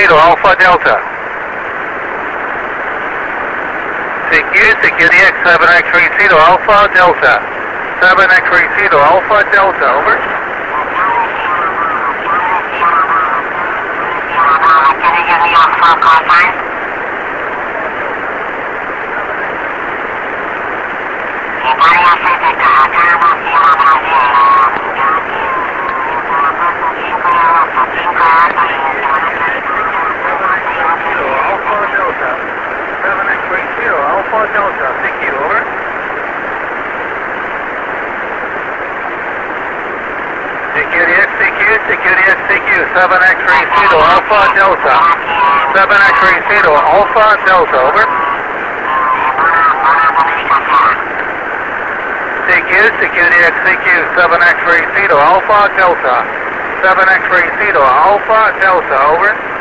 Zero Alpha Delta. Security X 7 X-ray Zero Alpha Delta. 7 X-ray Zero Alpha Delta, over. Can you give me your full call sign? Alpha Delta, thank you, over. Security X, thank you, 7 X-ray Zero Alpha Delta. 7 X-ray Zero Alpha Delta, over. Security X, 7 X-ray Zero Alpha Delta. 7 X-ray Zero Alpha Delta, over.